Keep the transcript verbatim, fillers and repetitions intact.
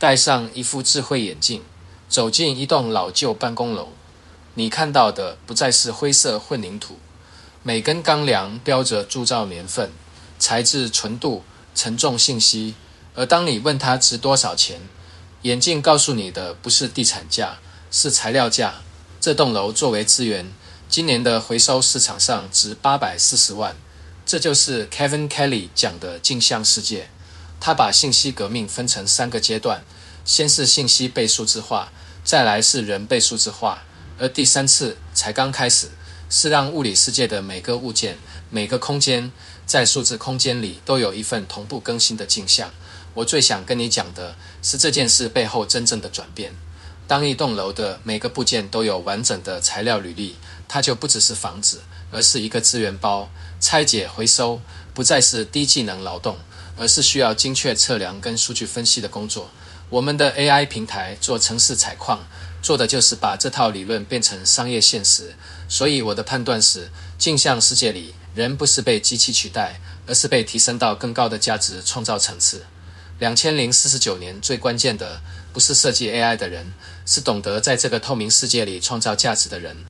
戴上一副智慧眼镜，走进一栋老旧办公楼，你看到的不再是灰色混凝土，每根钢梁标着铸造年份、材质纯度、承重信息，而当你问它值多少钱，眼镜告诉你的不是地产价，是材料价。这栋楼作为资源，今年的回收市场上值八百四十万。这就是 Kevin Kelly 讲的镜像世界。他把信息革命分成三个阶段，先是信息被数字化，再来是人被数字化，而第三次才刚开始，是让物理世界的每个物件、每个空间在数字空间里都有一份同步更新的镜像。我最想跟你讲的是这件事背后真正的转变。当一栋楼的每个部件都有完整的材料履历，它就不只是房子，而是一个资源包。拆解回收不再是低技能劳动，而是需要精确测量跟数据分析的工作。我们的 A I 平台做城市采矿，做的就是把这套理论变成商业现实。所以我的判断是，镜像世界里，人不是被机器取代，而是被提升到更高的价值创造层次。两千零四十九年最关键的不是设计 A I 的人，是懂得在这个透明世界里创造价值的人。